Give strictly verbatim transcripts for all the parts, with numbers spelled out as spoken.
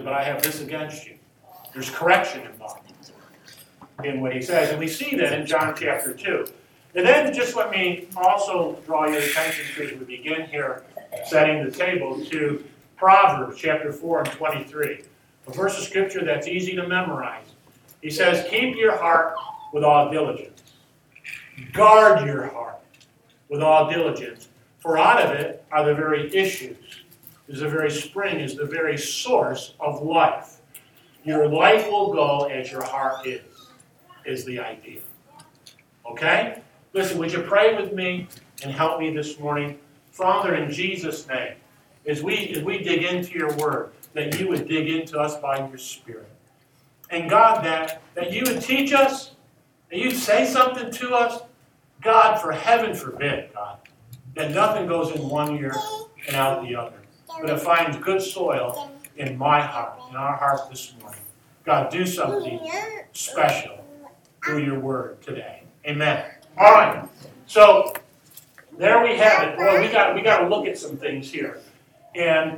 but I have this against you. There's correction involved in what he says. And we see that in John chapter two. And then just let me also draw your attention to, as we begin here, setting the table, to Proverbs chapter four and twenty-three. A verse of scripture that's easy to memorize. He says, keep your heart with all diligence. Guard your heart with all diligence. For out of it are the very issues. Is the very spring, is the very source of life. Your life will go as your heart is, is the idea. Okay? Listen, would you pray with me and help me this morning? Father, in Jesus' name, as we, as we dig into your word, that you would dig into us by your Spirit. And God, that, that you would teach us, that you'd say something to us. God, for heaven forbid, God, that nothing goes in one ear and out the other. But it finds good soil in my heart, in our heart this morning. God, do something special through your word today. Amen. All right. So there we have it. Boy, we got we got to look at some things here, and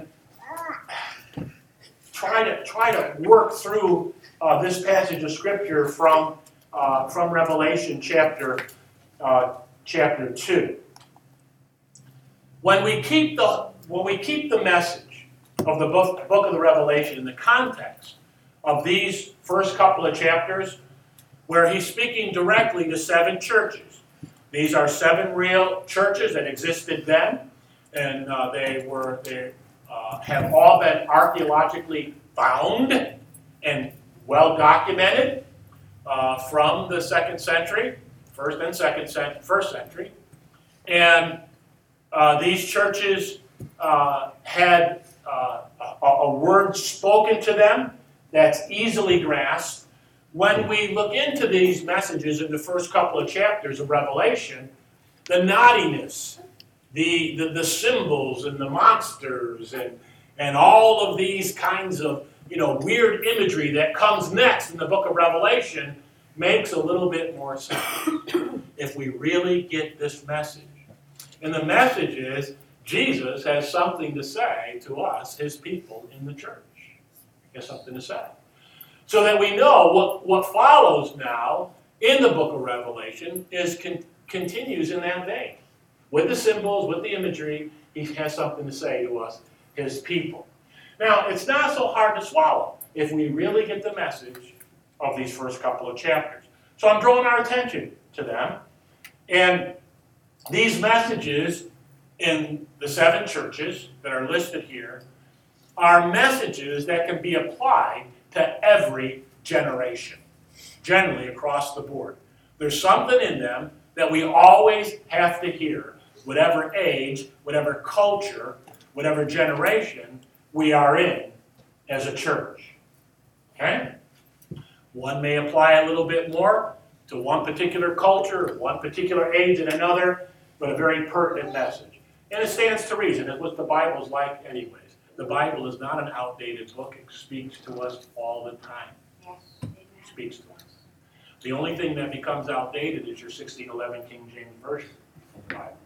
try to try to work through uh, this passage of scripture from uh, from Revelation chapter uh, chapter two. When we keep the when we keep the message of the book, book of the Revelation in the context of these first couple of chapters, where he's speaking directly to seven churches. These are seven real churches that existed then, and uh, they were they uh, have all been archaeologically found and well documented uh, from the second century, first and second century, first century, and uh, these churches uh, had uh, a, a word spoken to them that's easily grasped. When we look into these messages in the first couple of chapters of Revelation, the naughtiness, the, the, the symbols and the monsters and, and all of these kinds of you know weird imagery that comes next in the book of Revelation makes a little bit more sense if we really get this message. And the message is Jesus has something to say to us, his people in the church. He has something to say. So that we know what, what follows now in the book of Revelation is con- continues in that vein. With the symbols, with the imagery, he has something to say to us, his people. Now, it's not so hard to swallow if we really get the message of these first couple of chapters. So I'm drawing our attention to them. And these messages in the seven churches that are listed here are messages that can be applied to every generation, generally across the board. There's something in them that we always have to hear, whatever age, whatever culture, whatever generation we are in as a church. Okay? One may apply a little bit more to one particular culture, one particular age and another, but a very pertinent message. And it stands to reason. It's what the Bible's like anyways. The Bible is not an outdated book. It speaks to us all the time. Yes. It speaks to us. The only thing that becomes outdated is your sixteen eleven King James Version of the Bible.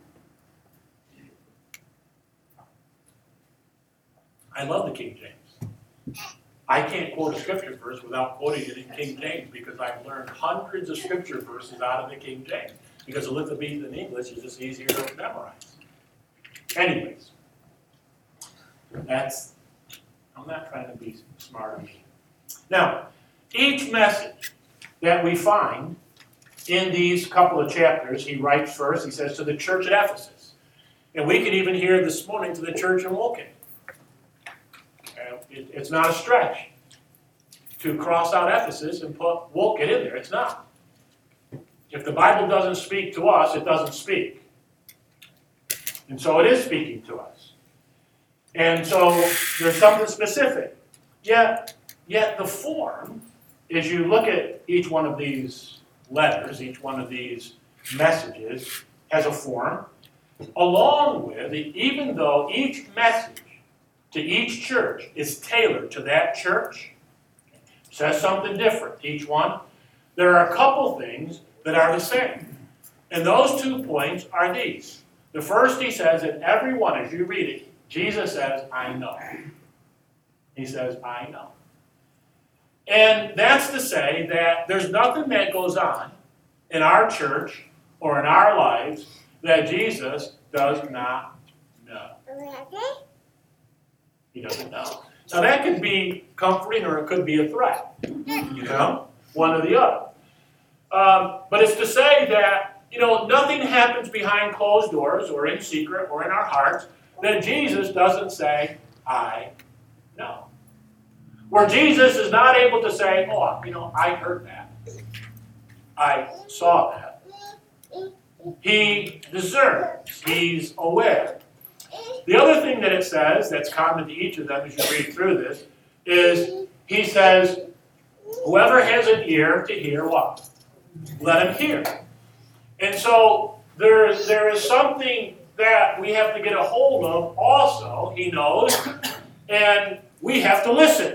I love the King James. I can't quote a scripture verse without quoting it in King James because I've learned hundreds of scripture verses out of the King James because Elizabethan English is just easier to memorize. Anyways, that's, I'm not trying to be smart on me. Now, each message that we find in these couple of chapters, he writes first, he says to the church at Ephesus. And we can even hear this morning to the church in Woking. It, it's not a stretch to cross out Ephesus and put Woking in there. It's not. If the Bible doesn't speak to us, it doesn't speak. And so it is speaking to us. And so there's something specific. Yet, yet the form, as you look at each one of these letters, each one of these messages, has a form, along with, even though each message to each church is tailored to that church, says something different, each one, there are a couple things that are the same. And those two points are these. The first, he says, that everyone, as you read it, Jesus says, I know. He says, I know. And that's to say that there's nothing that goes on in our church or in our lives that Jesus does not know. He doesn't know. Now that could be comforting or it could be a threat. You know? One or the other. Um, but it's to say that, you know, nothing happens behind closed doors or in secret or in our hearts that Jesus doesn't say, I know. Where Jesus is not able to say, oh, you know, I heard that. I saw that. He discerns. He's aware. The other thing that it says that's common to each of them as you read through this is he says, whoever has an ear to hear what? Let him hear. And so there is, there is something that we have to get a hold of also, he knows, and we have to listen.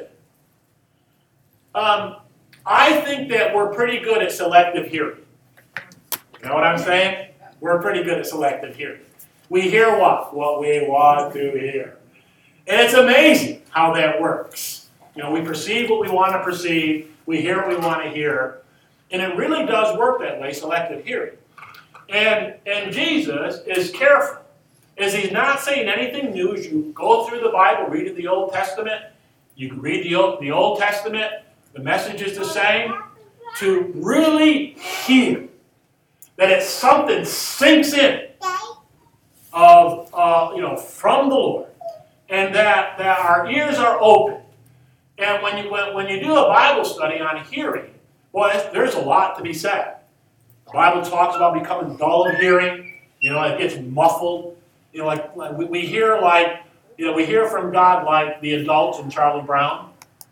Um, I think that we're pretty good at selective hearing. You know what I'm saying? We're pretty good at selective hearing. We hear what? What we want to hear. And it's amazing how that works. You know, we perceive what we want to perceive. We hear what we want to hear. And it really does work that way, selective hearing. And, and Jesus is careful. As he's not saying anything new as you go through the Bible, read the Old Testament. You can read the Old, the Old Testament. The message is the same. To really hear that it's something sinks in of, uh, you know, from the Lord. And that, that our ears are open. And when you, when, when you do a Bible study on hearing, well, there's a lot to be said. The Bible talks about becoming dull of hearing. You know, it gets muffled. You know, like, like we, we hear like, you know, we hear from God like the adults in Charlie Brown.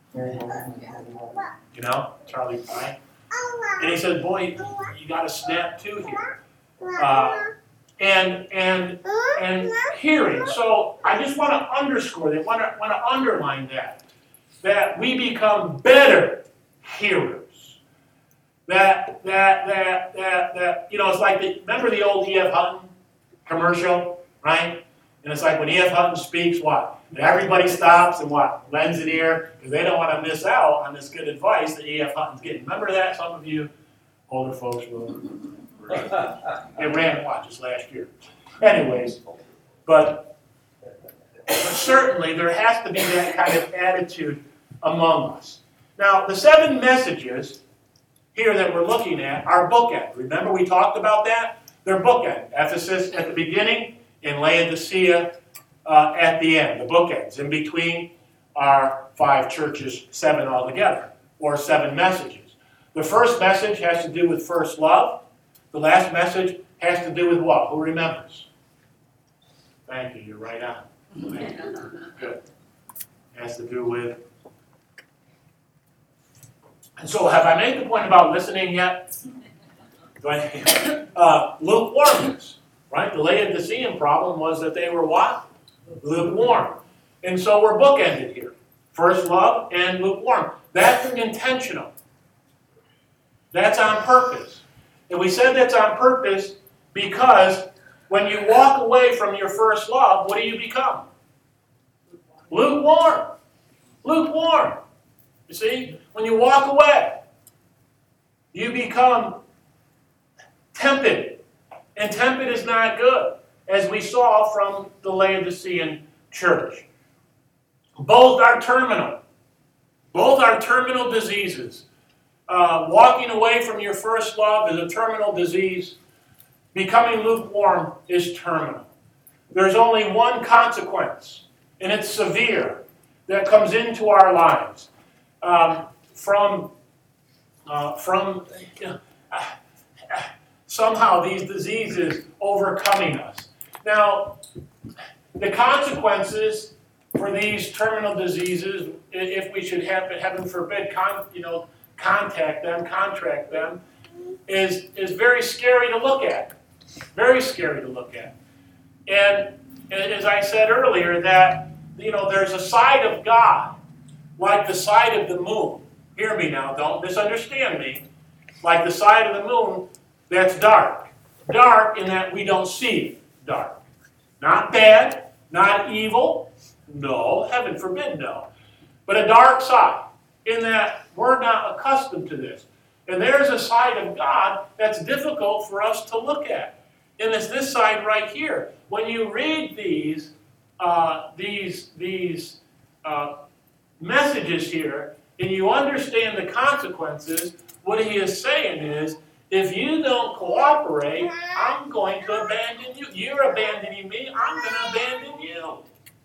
You know, Charlie Brown. And he said, boy, you got to snap to here. Uh, and and and hearing. So I just want to underscore that, want to want to underline that. That we become better hearers. That, that, that, that, that, you know, it's like, the, remember the old E F. Hutton commercial, right? And it's like when E F. Hutton speaks, what? And everybody stops and what? Lends an ear, because they don't want to miss out on this good advice that E F. Hutton's getting. Remember that? Some of you older folks will. It ran, what, just last year. Anyways, but, but certainly there has to be that kind of attitude among us. Now, the seven messages here that we're looking at are bookend. Remember we talked about that? They're bookend. Ephesus at the beginning and Laodicea uh, at the end. The bookends. In between are five churches, seven altogether, or seven messages. The first message has to do with first love. The last message has to do with what? Who remembers? Thank you. You're right on. Good. It has to do with... And so have I made the point about listening yet? uh, lukewarmness, right? The Laodicean problem was that they were what? Lukewarm. And so we're bookended here. First love and lukewarm. That's intentional. That's on purpose. And we said that's on purpose because when you walk away from your first love, what do you become? Lukewarm. Lukewarm. You see? When you walk away, you become tepid. And tepid is not good, as we saw from the Laodicean church. Both are terminal. Both are terminal diseases. Uh, walking away from your first love is a terminal disease. Becoming lukewarm is terminal. There's only one consequence, and it's severe, that comes into our lives. Um, from uh, from you know, uh, uh, somehow these diseases overcoming us. Now, the consequences for these terminal diseases, if we should have, heaven forbid, con, you know, contact them, contract them, is is very scary to look at. Very scary to look at. And, and as I said earlier, that you know, there's a side of God, like the side of the moon. Hear me now, don't misunderstand me. Like the side of the moon that's dark. Dark in that we don't see dark. Not bad, not evil. No, heaven forbid, no. but a dark side, in that we're not accustomed to this. And there's a side of God that's difficult for us to look at. And it's this side right here. When you read these, uh, these, these uh, messages here, and you understand the consequences, what he is saying is, if you don't cooperate, I'm going to abandon you. You're abandoning me, I'm going to abandon you.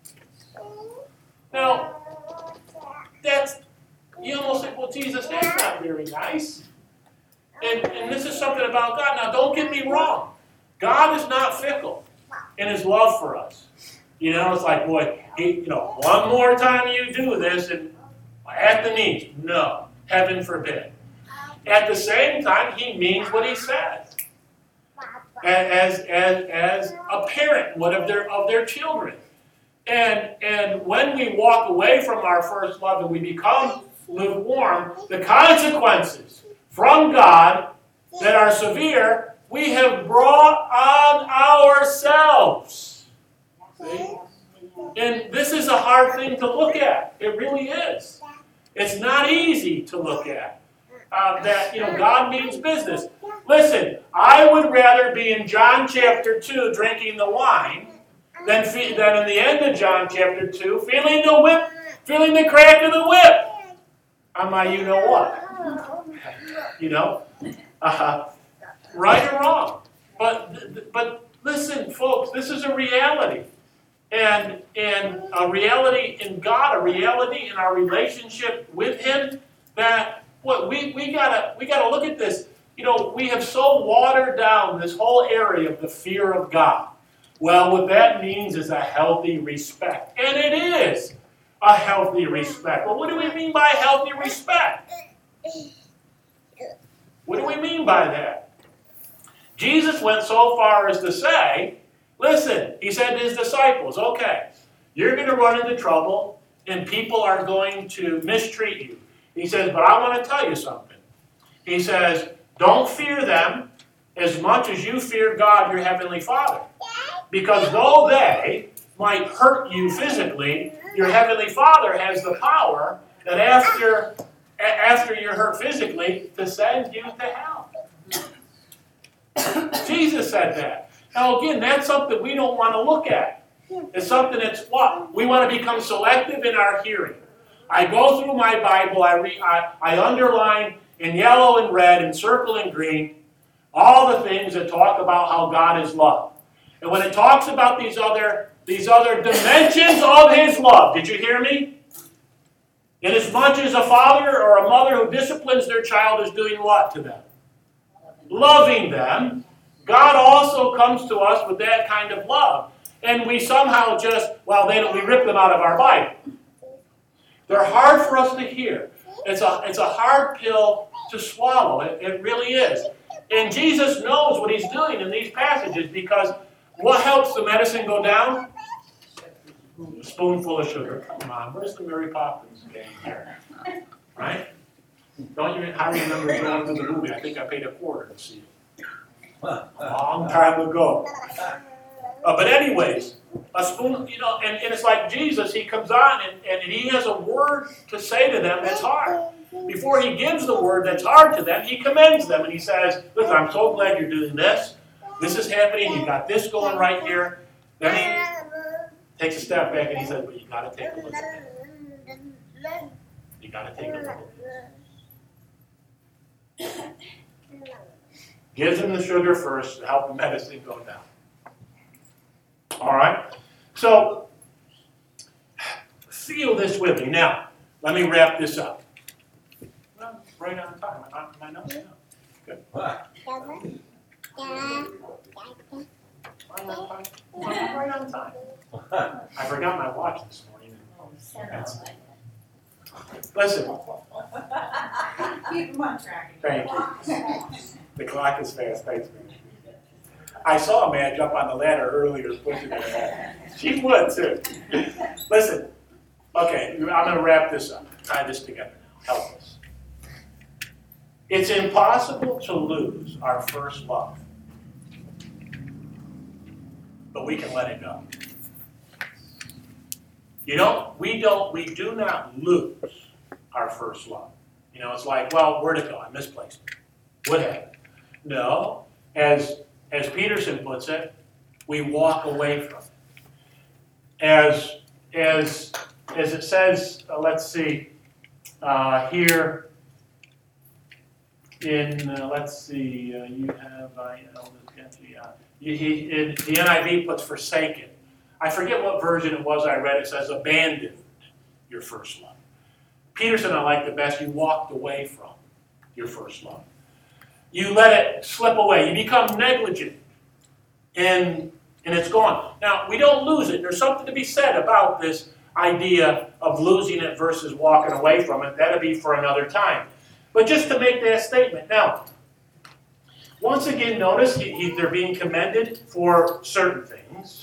Now, that's, you almost think, well, Jesus, that's not very nice. And, and this is something about God. Now, don't get me wrong. God is not fickle in his love for us. You know, it's like, boy, he, you know, one more time you do this, and at the knees. No, heaven forbid. At the same time, he means what he says. As, as, as a parent would of their, of their children. And, and when we walk away from our first love and we become lukewarm, the consequences from God that are severe, we have brought on ourselves. See? And this is a hard thing to look at. It really is. It's not easy to look at. Uh, that, you know, God means business. Listen, I would rather be in John chapter two drinking the wine than, fe- than in the end of John chapter two feeling the whip, feeling the crack of the whip on my you know what. You know? Uh, right or wrong. But, but listen, folks, this is a reality. And, and a reality in God, a reality in our relationship with him that what we, we gotta we gotta look at this. You know, we have so watered down this whole area of the fear of God. Well, what that means is a healthy respect. And it is a healthy respect. But what do we mean by healthy respect? What do we mean by that? Jesus went so far as to say, listen, he said to his disciples, okay, you're going to run into trouble and people are going to mistreat you. He says, but I want to tell you something. He says, don't fear them as much as you fear God, your heavenly Father. Because though they might hurt you physically, your heavenly Father has the power that after, after you're hurt physically, to send you to hell. Jesus said that. Now again, that's something we don't want to look at. It's something that's what? We want to become selective in our hearing. I go through my Bible, I, re, I, I underline in yellow and red and circle in green all the things that talk about how God is love. And when it talks about these other, these other dimensions of his love, did you hear me? Inasmuch as a father or a mother who disciplines their child is doing what to them? Loving them. God also comes to us with that kind of love. And we somehow just, well, they don't, we rip them out of our Bible. They're hard for us to hear. It's a, it's a hard pill to swallow. It, it really is. And Jesus knows what he's doing in these passages because what helps the medicine go down? A spoonful of sugar. Come on, where's the Mary Poppins game here? Right? Don't you, I remember going to the movie. I think I paid a quarter to see it. A long time ago. Uh, but anyways, a spoon, you know, and, and it's like Jesus, he comes on and, and he has a word to say to them that's hard. Before he gives the word that's hard to them, he commends them and he says, listen, I'm so glad you're doing this. This is happening. You got this going right here. Then he takes a step back and he says, but you got to take a look at that. You got to take a look at this. Gives him the sugar first to help the medicine go down. All right? So, feel this with me. Now, let me wrap this up. Well, right on time. Am I, am I not? No. Good. Right on time. I forgot my watch this morning. That's, listen. Keep them on track. Thank you. The clock is fast. Thanks, man. I saw a man jump on the ladder earlier pushing it. She would, too. Listen. Okay, I'm going to wrap this up. Tie this together now. Help us. It's impossible to lose our first love. But we can let it go. You don't, we don't, we do not lose our first love. You know, it's like, well, where'd it go? I misplaced it. What happened? No, as as Peterson puts it, we walk away from it. As as as it says, uh, let's see, uh, here in uh, let's see, uh, you have uh, you know, uh, he, he in, the N I V puts forsaken. I forget what version it was I read. It says abandoned your first love. Peterson, I like the best. You walked away from your first love. You let it slip away. You become negligent, and and it's gone. Now, we don't lose it. There's something to be said about this idea of losing it versus walking away from it. That'll be for another time. But just to make that statement. Now, once again, notice he, he, they're being commended for certain things.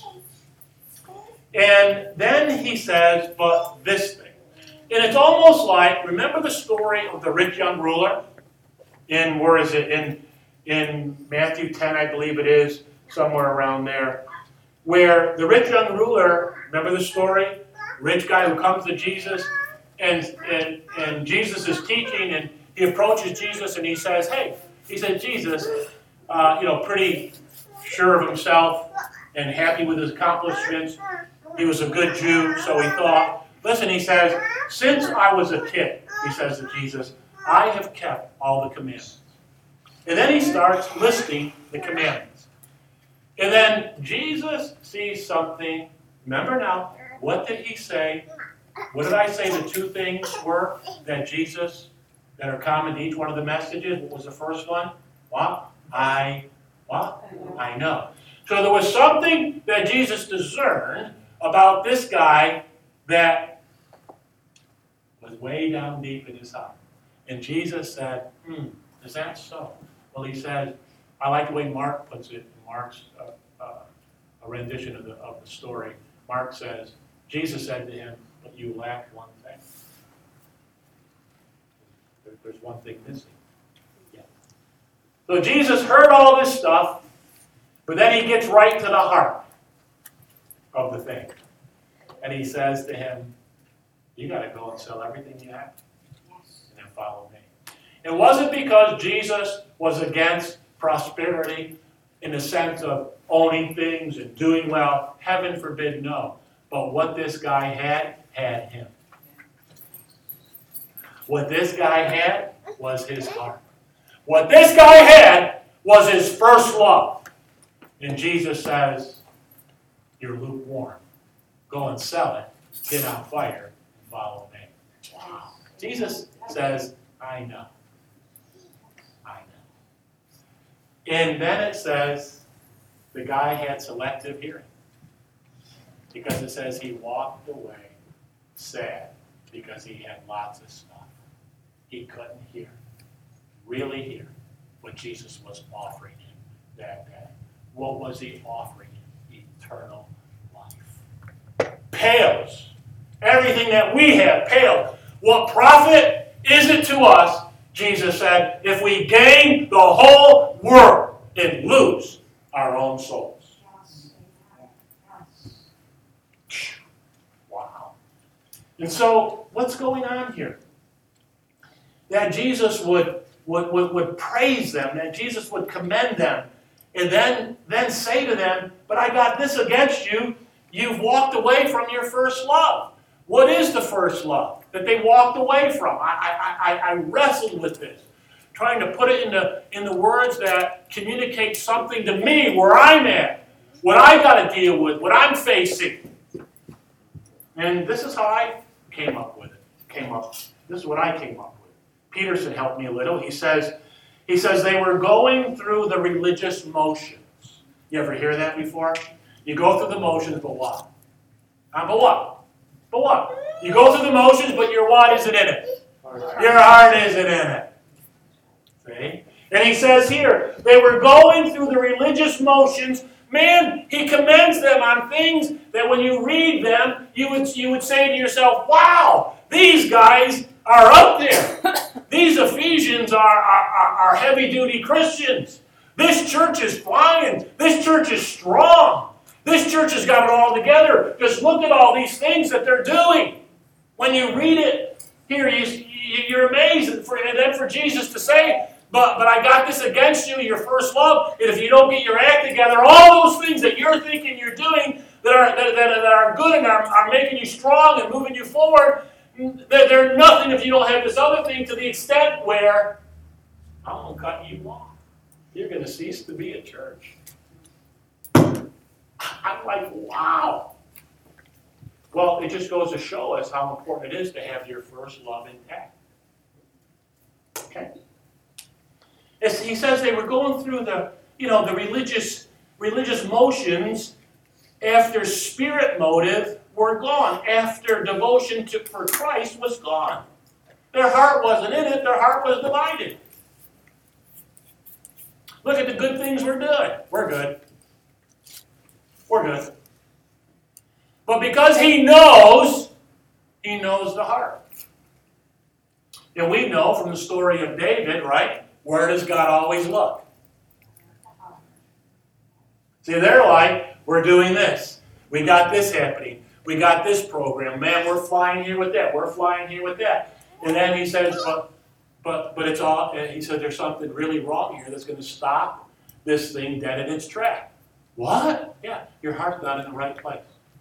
And then he says, but this thing. And it's almost like, remember the story of the rich young ruler? In, where is it? In, in Matthew ten, I believe it is, somewhere around there. Where the rich young ruler, remember the story? Rich guy who comes to Jesus, and, and, and Jesus is teaching, and he approaches Jesus, and he says, hey, he said, Jesus, uh, you know, pretty sure of himself and happy with his accomplishments. He was a good Jew, so he thought, listen, he says, since I was a kid, he says to Jesus, I have kept all the commandments. And then he starts listing the commandments. And then Jesus sees something. Remember now, what did he say? What did I say the two things were that Jesus, that are common to each one of the messages? What was the first one? What? I, what? I know. So there was something that Jesus discerned about this guy that was way down deep in his heart. And Jesus said, hmm, is that so? Well, he said, I like the way Mark puts it in Mark's uh, uh, a rendition of the, of the story. Mark says, Jesus said to him, but you lack one thing. There, there's one thing missing. Yeah. So Jesus heard all this stuff, but then he gets right to the heart of the thing. And he says to him, you got to go and sell everything you have and then follow me. It wasn't because Jesus was against prosperity in the sense of owning things and doing well. Heaven forbid, no. But what this guy had, had him. What this guy had was his heart. What this guy had was his first love. And Jesus says, you're lukewarm. Go and sell it, get on fire, and follow me. Wow. Jesus says, I know. I know. And then it says, the guy had selective hearing. Because it says he walked away sad because he had lots of stuff. He couldn't hear, really hear what Jesus was offering him that day. What was he offering him? Eternal life. Pales. Everything that we have pales. What profit is it to us, Jesus said, if we gain the whole world and lose our own souls? Wow. And so, what's going on here? That Jesus would, would, would, would praise them, that Jesus would commend them, and then, then say to them, but I got this against you. You've walked away from your first love. What is the first love that they walked away from? I, I, I, I wrestled with this, trying to put it into, into words that communicate something to me where I'm at, what I got to deal with, what I'm facing. And this is how I came up with it. Came up. This is what I came up with. Peterson helped me a little. He says, he says they were going through the religious motions. You ever hear that before? You go through the motions, but what? Uh, but what? But what? You go through the motions, but your what isn't in it. Your heart isn't in it. See? And he says here, they were going through the religious motions. Man, he commends them on things that when you read them, you would, you would say to yourself, wow, these guys are up there. These Ephesians are, are, are heavy-duty Christians. This church is flying. This church is strong. This church has got it all together. Just look at all these things that they're doing. When you read it here, you, you're amazed. And, for, and then for Jesus to say, but, but I got this against you, your first love, and if you don't get your act together, all those things that you're thinking you're doing that are, that, that, that are good and are, are making you strong and moving you forward, they're, they're nothing if you don't have this other thing, to the extent where I'm going to cut you off. You're going to cease to be a church. I'm like, wow. Well, it just goes to show us how important it is to have your first love intact. Okay? As he says they were going through the, you know, the religious, religious motions after spirit motive were gone, after devotion to, for Christ was gone. Their heart wasn't in it, their heart was divided. Look at the good things we're doing. We're good. We're good. But because he knows, he knows the heart. And we know from the story of David, right? Where does God always look? See, they're like, we're doing this. We got this happening. We got this program. Man, we're flying here with that. We're flying here with that. And then he says, but, but, but it's all, and he said, there's something really wrong here that's going to stop this thing dead in its track. What? Yeah, your heart's not in the right place.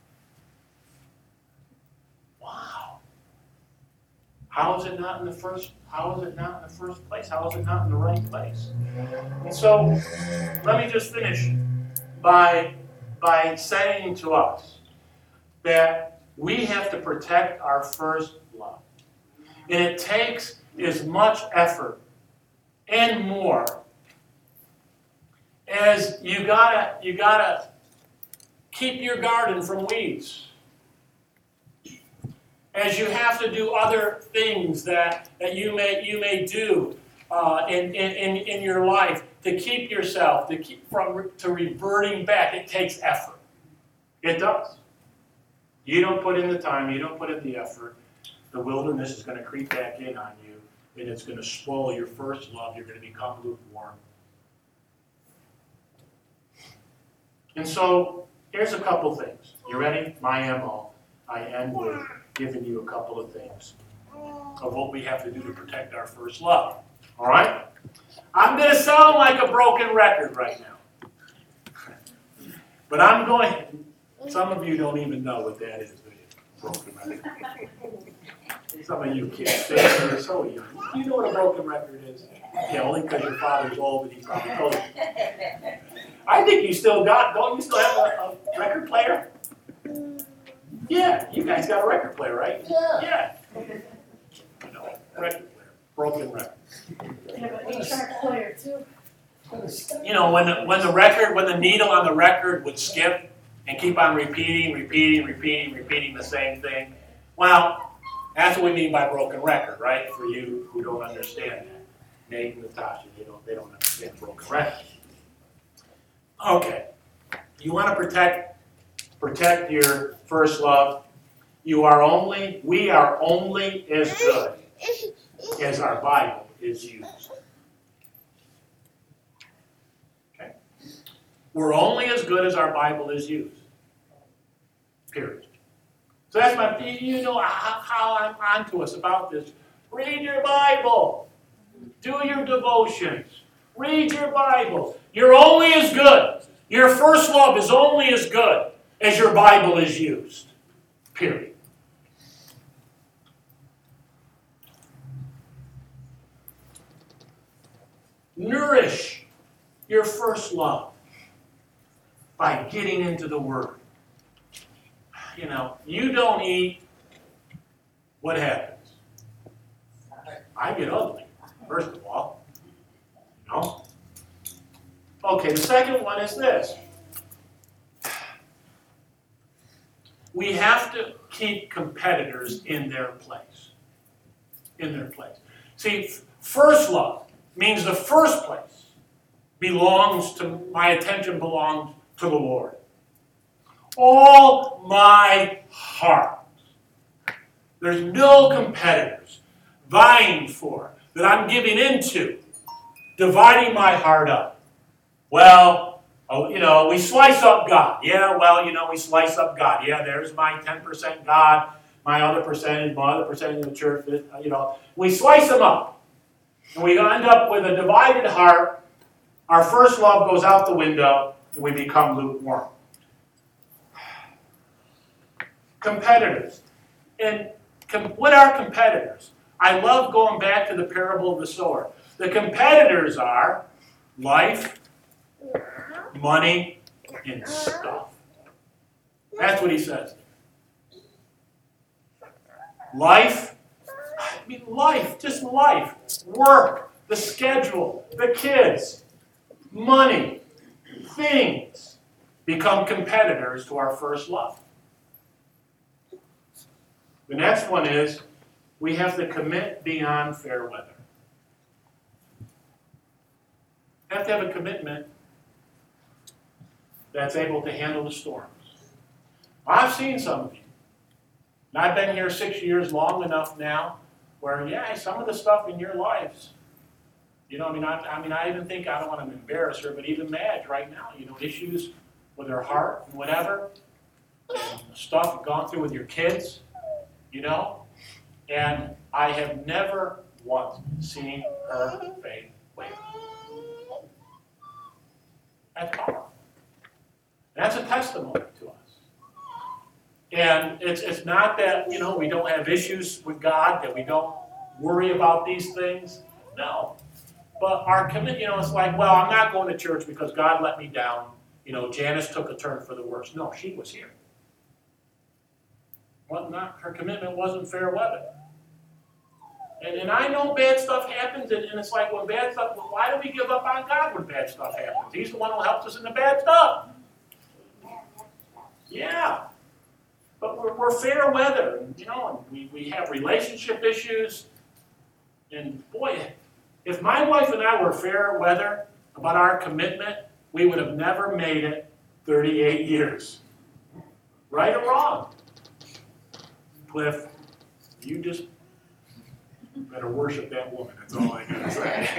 Wow. How is it not in the first, how is it not in the first place? How is it not in the right place? And so, let me just finish by, by saying to us that we have to protect our first love. And it takes as much effort and more as you gotta, you gotta keep your garden from weeds. As you have to do other things that, that you may you may do uh, in, in, in your life to keep yourself, to keep from to reverting back. It takes effort. It does. You don't put in the time, you don't put in the effort, the wilderness is going to creep back in on you, and it's going to spoil your first love. You're going to become lukewarm. And so, here's a couple things. You ready? My M O. I end with giving you a couple of things of what we have to do to protect our first love. All right? I'm going to sound like a broken record right now. But I'm going, some of you don't even know what that is, do you? Broken record. Some of you kids, you're so young. Do you know what a broken record is? Yeah, only because your father's old and he probably told you. I think you still got, don't you still have a, a record player? Yeah, you guys got a record player, right? Yeah. Yeah. No, record player. Broken record. They have an eight-track player, too. You know, when the, when the record, when the needle on the record would skip and keep on repeating, repeating, repeating, repeating the same thing. Well, that's what we mean by broken record, right? For you who don't understand that. Nate and Natasha, they don't, they don't understand broken record. Okay. You want to protect protect your first love. You are only, we are only as good as our Bible is used. Okay? We're only as good as our Bible is used. Period. So that's my, you know how, how I'm on to us about this. Read your Bible. Do your devotions. Read your Bible. You're only as good. Your first love is only as good as your Bible is used. Period. Nourish your first love by getting into the Word. You know, you don't eat, what happens? I get ugly, first of all. You know? Okay, the second one is this. We have to keep competitors in their place. In their place. See, first love means the first place belongs to, my attention belongs to the Lord. All my heart. There's no competitors vying for, that I'm giving into, dividing my heart up. Well, Oh, you know, we slice up God. Yeah, well, you know, we slice up God. Yeah, there's my ten percent God, my other percentage, my other percentage of the church. You know, we slice them up. And we end up with a divided heart. Our first love goes out the window, and we become lukewarm. Competitors. And com- what are competitors? I love going back to the parable of the sower. The competitors are life, money, and stuff. That's what he says. Life, I mean life, just life, work, the schedule, the kids, money, things become competitors to our first love. The next one is we have to commit beyond fair weather. You have to have a commitment that's able to handle the storms. I've seen some of you. And I've been here six years long enough now where, yeah, some of the stuff in your lives, you know, I mean, I, I mean, I even think, I don't want to embarrass her, but even Madge right now, you know, issues with her heart and whatever, and stuff you've gone through with your kids, you know, and I have never once seen her faith waver. That's powerful. That's a testimony to us. And it's it's not that, you know, we don't have issues with God, that we don't worry about these things. No. But our commitment, you know, it's like, well, I'm not going to church because God let me down. You know, Janice took a turn for the worse. No, she was here. Well, not, her commitment wasn't fair weather. And, and I know bad stuff happens, and, and it's like, when bad stuff, well, why do we give up on God when bad stuff happens? He's the one who helps us in the bad stuff. Yeah. But we're, we're fair weather, and, you know, and we, we have relationship issues. And boy, if my wife and I were fair weather about our commitment, we would have never made it thirty-eight years. Right or wrong? Cliff, you just better worship that woman. That's all I gotta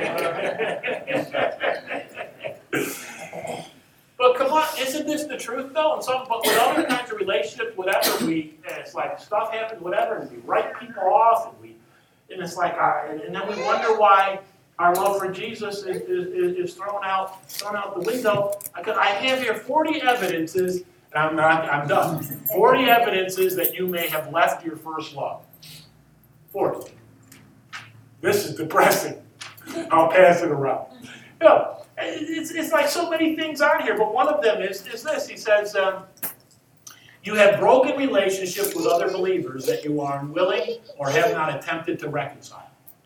say. But come on, isn't this the truth though? And some, but with other kinds of relationships, whatever, we it's like stuff happens, whatever, and we write people off, and we, and it's like, uh, and, and then we wonder why our love for Jesus is, is, is thrown out, thrown out the window. I, could, I have here forty evidences. I'm not. I'm done. forty evidences that you may have left your first love. forty. This is depressing. I'll pass it around. You know, it's, it's like so many things on here, but one of them is, is this. He says, um, you have broken relationships with other believers that you are unwilling or have not attempted to reconcile.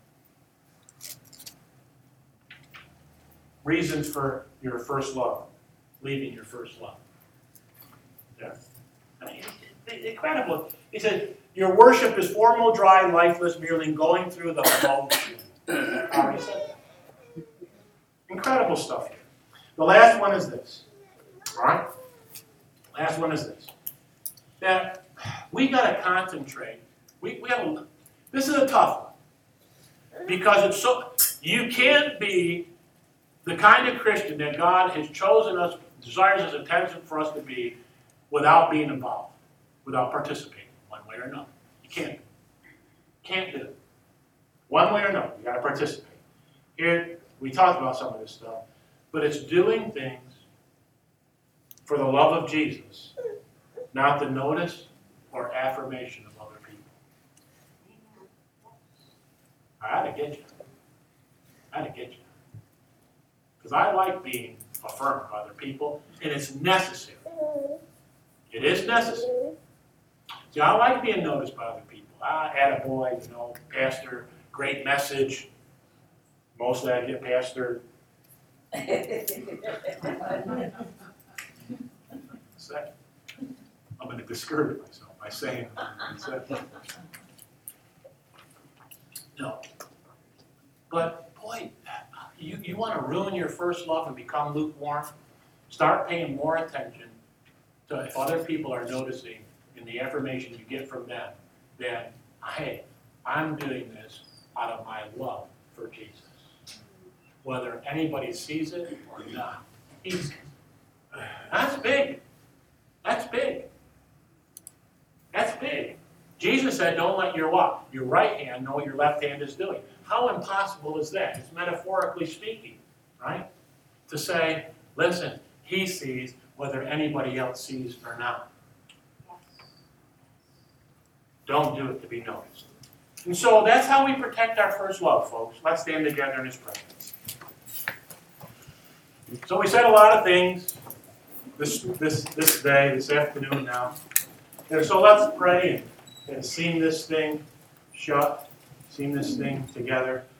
Reasons for your first love, leaving your first love. Yeah. I mean, incredible. He said, your worship is formal, dry, lifeless, merely going through the motion. How he said that. Incredible stuff here. The last one is this. All right? Last one is this. That we got to concentrate. We, we have a, this is a tough one. Because it's so, you can't be the kind of Christian that God has chosen us, desires his attention for us to be, without being involved, without participating, one way or another. You can't. Can't do it. One way or another, you got to participate. Here, we talked about some of this stuff, but it's doing things for the love of Jesus, not the notice or affirmation of other people. I ought to get you. I ought to get you. Because I like being affirmed by other people, and it's necessary. It is necessary. See, I like being noticed by other people. Ah, attaboy, you know, pastor, great message. Mostly I get pastor. Second. I'm going to discourage myself by saying second. No. But, boy, you, you want to ruin your first love and become lukewarm? Start paying more attention to if other people are noticing in the affirmation you get from them that, hey, I'm doing this out of my love for Jesus. Whether anybody sees it or not, he sees it. That's big. That's big. That's big. Jesus said, don't let your what? Your right hand know what your left hand is doing. How impossible is that? It's metaphorically speaking, right? To say, listen, he sees whether anybody else sees or not. Don't do it to be noticed. And so that's how we protect our first love, folks. Let's stand together in his presence. So we said a lot of things this this this day, this afternoon now. And so let's pray and, and seam this thing shut, seam this thing together.